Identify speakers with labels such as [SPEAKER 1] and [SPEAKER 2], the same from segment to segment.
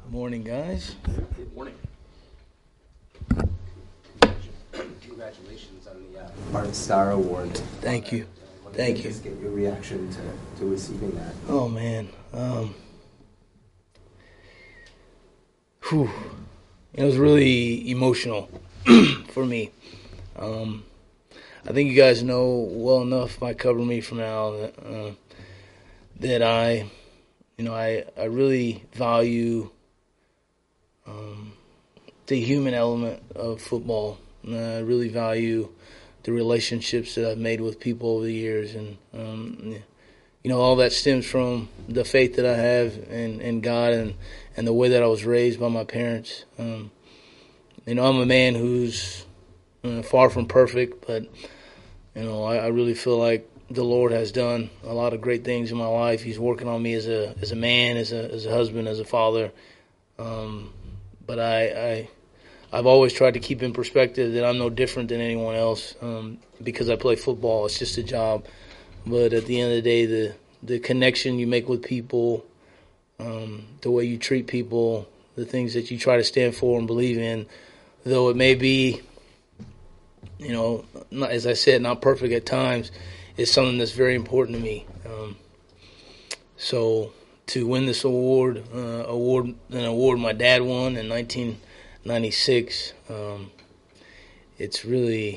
[SPEAKER 1] Morning, guys.
[SPEAKER 2] Good morning. Congratulations on the Art Star Award.
[SPEAKER 1] Thank you.
[SPEAKER 2] Thank you. Just get your reaction to receiving that.
[SPEAKER 1] Oh, man. It was really emotional for me. I think you guys know well enough by covering me from now that I really value the human element of football. I really value the relationships that I've made with people over the years, and all that stems from the faith that I have in God and the way that I was raised by my parents. I'm a man who's far from perfect, but I really feel like the Lord has done a lot of great things in my life. He's working on me as a man, as a husband, as a father. But I've always tried to keep in perspective that I'm no different than anyone else because I play football. It's just a job. But at the end of the day, the connection you make with people, the way you treat people, the things that you try to stand for and believe in, though it may be, not, as I said, not perfect at times, is something that's very important to me. So to win this award my dad won in 1996, it's really,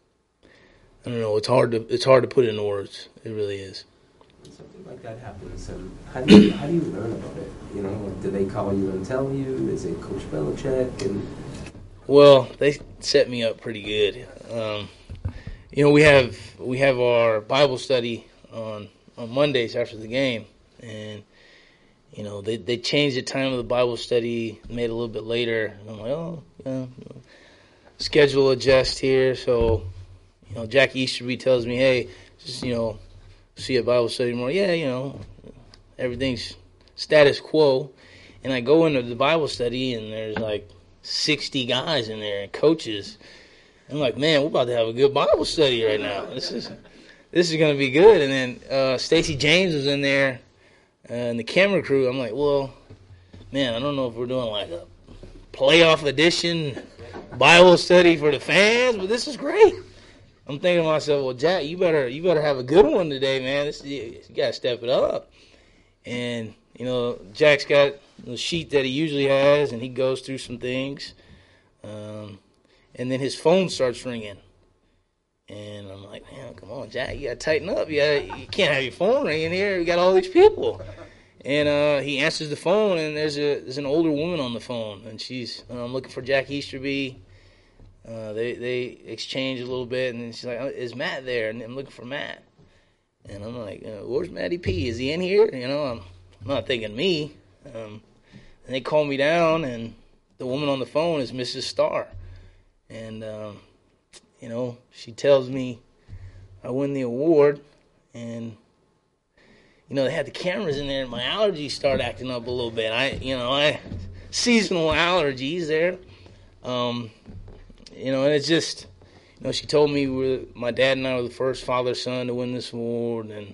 [SPEAKER 1] I don't know, it's hard to put into words. It really is.
[SPEAKER 2] When something like that happens, how do you learn about it? Do they call you and tell you? Is it Coach Belichick?
[SPEAKER 1] Well, they set me up pretty good. We have our Bible study on Mondays after the game, and they changed the time of the Bible study, made it a little bit later. And I'm like, schedule adjust here. So, Jack Easterby tells me, hey, just see a Bible study tomorrow. Yeah, everything's status quo. And I go into the Bible study, and there's like 60 guys in there and coaches. I'm like, man, we're about to have a good Bible study right now. This is going to be good. And then Stacey James was in there and the camera crew. I'm like, well, man, I don't know if we're doing like a playoff edition Bible study for the fans, but this is great. I'm thinking to myself, well, Jack, you better have a good one today, man. You got to step it up. And, Jack's got the sheet that he usually has, and he goes through some things. And then his phone starts ringing. And I'm like, man, come on, Jack, you got to tighten up. You can't have your phone ringing here. We got all these people. And he answers the phone, and there's an older woman on the phone. And she's looking for Jack Easterby. They exchange a little bit, and then she's like, is Matt there? And I'm looking for Matt. And I'm like, where's Matty P? Is he in here? I'm not thinking me. And they call me down, and the woman on the phone is Mrs. Starr. And, she tells me I win the award, and, they had the cameras in there, and my allergies start acting up a little bit. I seasonal allergies there. And it's just, she told me my dad and I were the first father-son to win this award, and,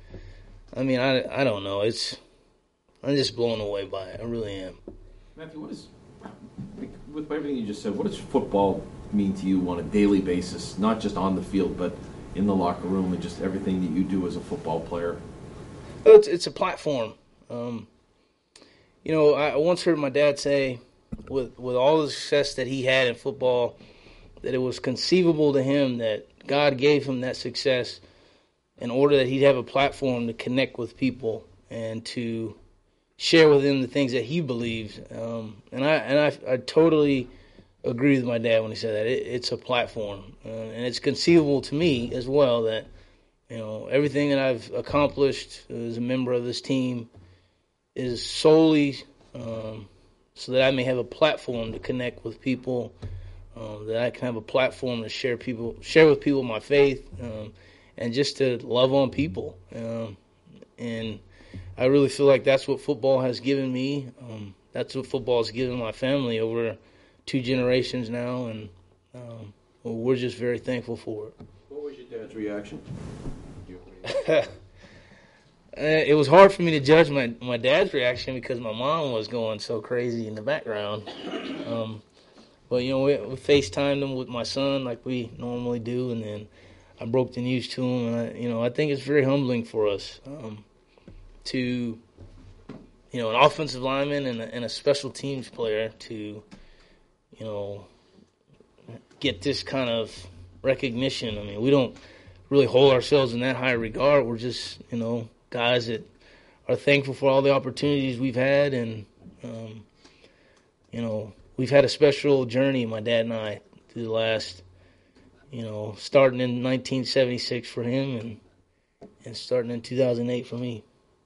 [SPEAKER 1] I don't know. I'm just blown away by it. I really am.
[SPEAKER 3] Matthew, with everything you just said, what does football mean to you on a daily basis, not just on the field, but in the locker room and just everything that you do as a football player?
[SPEAKER 1] Well, it's a platform. I once heard my dad say, with all the success that he had in football, that it was conceivable to him that God gave him that success in order that he'd have a platform to connect with people and to share with them the things that he believes. And I totally agree with my dad when he said that. It's a platform. And it's conceivable to me as well that, everything that I've accomplished as a member of this team is solely so that I may have a platform to connect with people, that I can have a platform to share with people my faith, and just to love on people. And I really feel like that's what football has given me. That's what football has given my family over 2 generations now, and we're just very thankful for it.
[SPEAKER 3] What was your dad's reaction?
[SPEAKER 1] It was hard for me to judge my dad's reaction because my mom was going so crazy in the background. But, you know, we FaceTimed him with my son like we normally do, and then I broke the news to him. And, I think it's very humbling for us to, an offensive lineman and a special teams player to, get this kind of recognition. I mean, we don't really hold ourselves in that high regard. We're just, guys that are thankful for all the opportunities we've had, and we've had a special journey, my dad and I, through the last, starting in 1976 for him and starting in 2008 for me.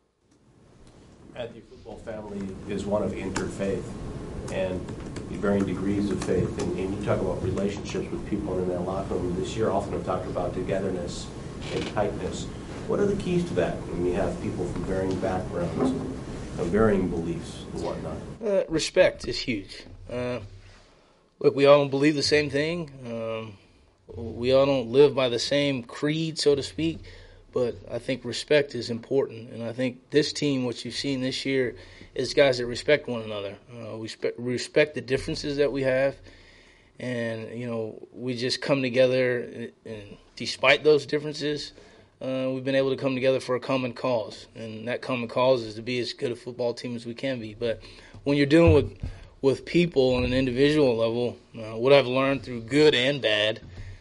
[SPEAKER 4] Matthew, football family is one of interfaith and varying degrees of faith, and you talk about relationships with people in their locker room. This year often have talked about togetherness and tightness. What are the keys to that when you have people from varying backgrounds and varying beliefs and whatnot?
[SPEAKER 1] Respect is huge. Look, we all don't believe the same thing. We all don't live by the same creed, so to speak, but I think respect is important. And I think this team, what you've seen this year, is guys that respect one another. We respect the differences that we have, and, we just come together, and despite those differences, we've been able to come together for a common cause, and that common cause is to be as good a football team as we can be. But when you're dealing with people on an individual level, what I've learned through good and bad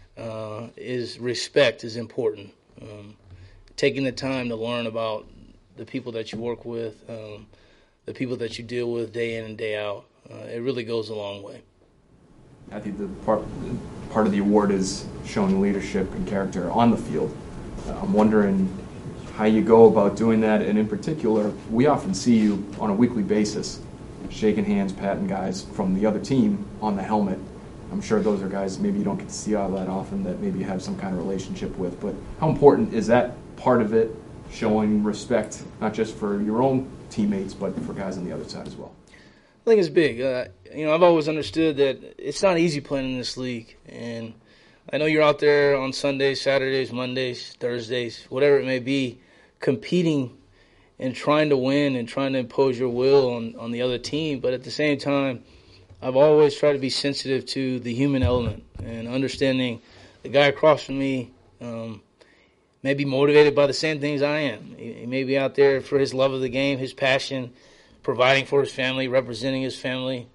[SPEAKER 1] is respect is important. Taking the time to learn about the people that you work with, the people that you deal with day in and day out, it really goes a long way.
[SPEAKER 5] I think the part of the award is showing leadership and character on the field. I'm wondering how you go about doing that, and in particular, we often see you on a weekly basis shaking hands, patting guys from the other team on the helmet. I'm sure those are guys maybe you don't get to see all that often that maybe you have some kind of relationship with, but how important is that part of it, showing respect not just for your own teammates but for guys on the other side as well?
[SPEAKER 1] I think it's big. I've always understood that it's not easy playing in this league, and I know you're out there on Sundays, Saturdays, Mondays, Thursdays, whatever it may be, competing and trying to win and trying to impose your will on the other team. But at the same time, I've always tried to be sensitive to the human element and understanding the guy across from me may be motivated by the same things I am. He may be out there for his love of the game, his passion, providing for his family, representing his family.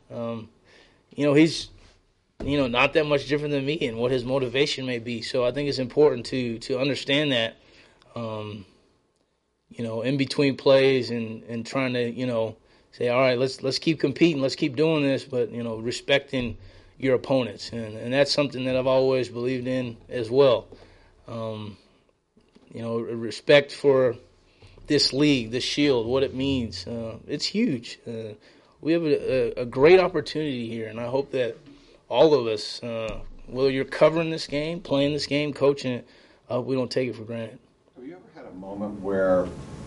[SPEAKER 1] He's not that much different than me and what his motivation may be. So I think it's important to understand that, in between plays and trying to, say, all right, let's keep competing, let's keep doing this, but, respecting your opponents. And that's something that I've always believed in as well. Respect for this league, this shield, what it means. It's huge. We have a great opportunity here, and I hope that all of us, whether you're covering this game, playing this game, coaching it, we don't take it for granted.
[SPEAKER 6] Have you ever had a moment where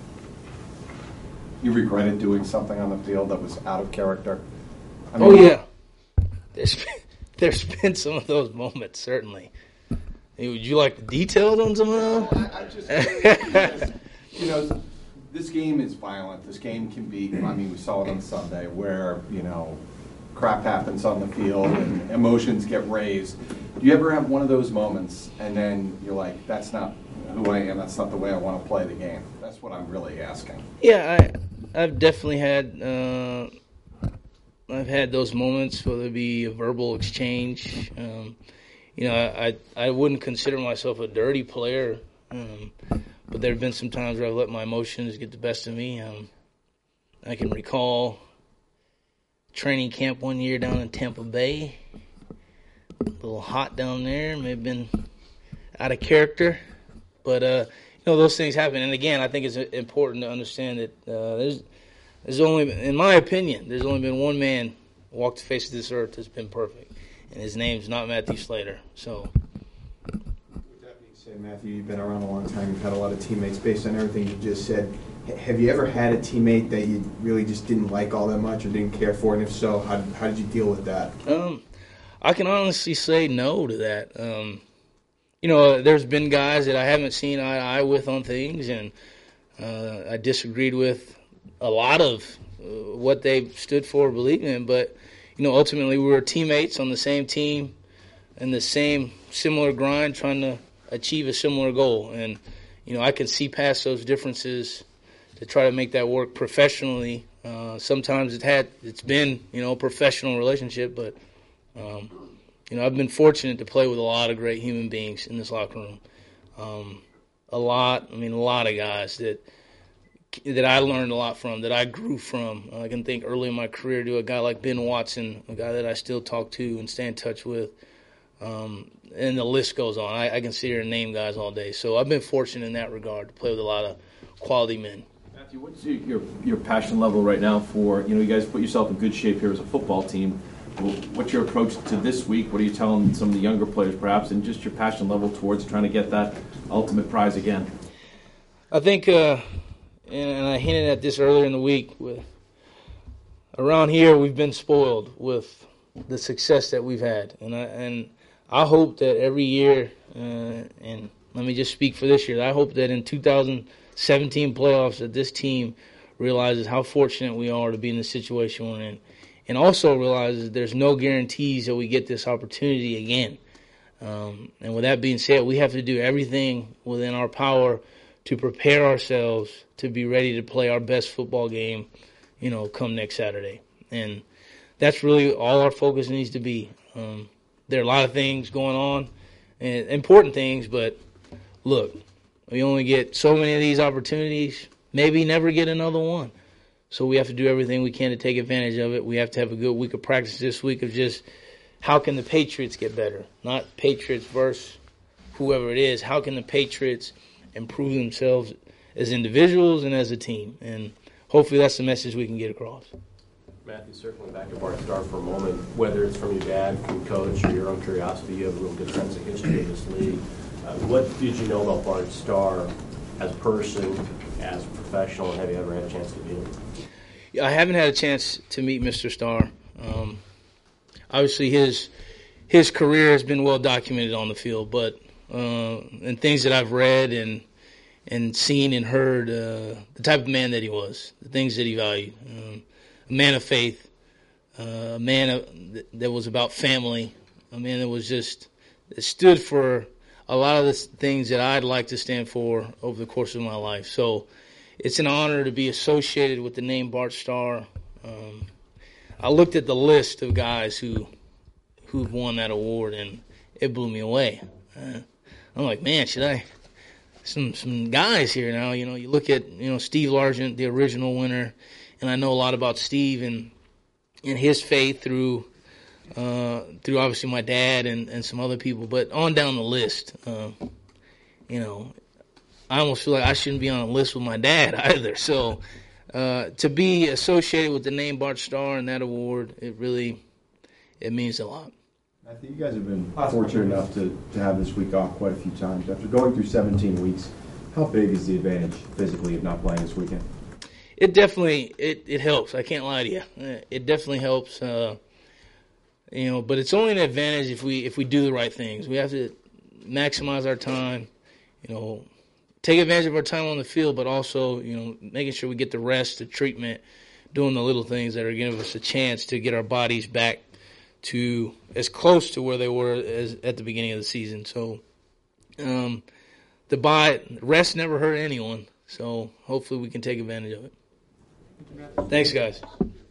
[SPEAKER 6] you regretted doing something on the field that was out of character?
[SPEAKER 1] Yeah. There's been some of those moments, certainly. Would you like the details on some of them?
[SPEAKER 6] I'm just curious because, this game is violent. This game can be, we saw it on Sunday where, crap happens on the field and emotions get raised. Do you ever have one of those moments and then you're like, that's not who I am, that's not the way I want to play the game? That's what I'm really asking.
[SPEAKER 1] Yeah, I've definitely had I've had those moments, whether it be a verbal exchange. I wouldn't consider myself a dirty player, but there have been some times where I've let my emotions get the best of me. I can recall training camp one year down in Tampa Bay. A little hot down there, may have been out of character, but those things happen. And again, I think it's important to understand that there's only, in my opinion, there's only been one man walk the face of this earth that's been perfect, and his name's not Matthew Slater. So,
[SPEAKER 7] with that being said, Matthew, you've been around a long time. You've had a lot of teammates. Based on everything you just said, have you ever had a teammate that you really just didn't like all that much or didn't care for? And if so, how did you deal with that?
[SPEAKER 1] I can honestly say no to that. There's been guys that I haven't seen eye to eye with on things, and I disagreed with a lot of what they stood for, believed in, but ultimately we were teammates on the same team and the same similar grind, trying to achieve a similar goal. And I can see past those differences to try to make that work professionally. Sometimes it's been a professional relationship, but I've been fortunate to play with a lot of great human beings in this locker room. A lot of guys that I learned a lot from, that I grew from. I can think early in my career to a guy like Ben Watson, a guy that I still talk to and stay in touch with. And the list goes on. I can sit here and name guys all day. So I've been fortunate in that regard to play with a lot of quality men.
[SPEAKER 3] Matthew, what's your passion level right now for, you guys put yourself in good shape here as a football team. What's your approach to this week? What are you telling some of the younger players perhaps, and just your passion level towards trying to get that ultimate prize again?
[SPEAKER 1] I think, and I hinted at this earlier in the week, around here we've been spoiled with the success that we've had. And I hope that every year, and let me just speak for this year, I hope that in 2017 playoffs that this team realizes how fortunate we are to be in the situation we're in, and also realizes there's no guarantees that we get this opportunity again. And with that being said, we have to do everything within our power to prepare ourselves to be ready to play our best football game, come next Saturday. And that's really all our focus needs to be. There are a lot of things going on, and important things, but look, we only get so many of these opportunities, maybe never get another one. So we have to do everything we can to take advantage of it. We have to have a good week of practice this week of just how can the Patriots get better? Not Patriots versus whoever it is. How can the Patriots improve themselves as individuals and as a team? And hopefully that's the message we can get across.
[SPEAKER 4] Matthew, circling back to Bart Starr for a moment, whether it's from your dad, from coach, or your own curiosity, you have a real good sense of history of this league. What did you know about Bart Starr as a person, as a professional, and have you ever had a chance to meet him?
[SPEAKER 1] I haven't had a chance to meet Mr. Starr. Obviously, his career has been well documented on the field, but and things that I've read and seen and heard, the type of man that he was, the things that he valued, a man of faith, a man that was about family, a man that stood for a lot of the things that I'd like to stand for over the course of my life. So it's an honor to be associated with the name Bart Starr. I looked at the list of guys who've won that award, and it blew me away. I'm like, man, should I? Some guys here now. You look at Steve Largent, the original winner, and I know a lot about Steve and his faith through obviously my dad and some other people. But on down the list, I almost feel like I shouldn't be on a list with my dad either. So to be associated with the name Bart Starr and that award, it means a lot.
[SPEAKER 8] I think you guys have been fortunate enough to have this week off quite a few times. After going through 17 weeks, how big is the advantage physically of not playing this weekend?
[SPEAKER 1] It definitely it helps. I can't lie to you. It definitely helps. But it's only an advantage if we do the right things. We have to maximize our time. Take advantage of our time on the field, but also making sure we get the rest, the treatment, doing the little things that are giving us a chance to get our bodies back to as close to where they were as at the beginning of the season. So rest never hurt anyone. So hopefully we can take advantage of it. Thanks, guys.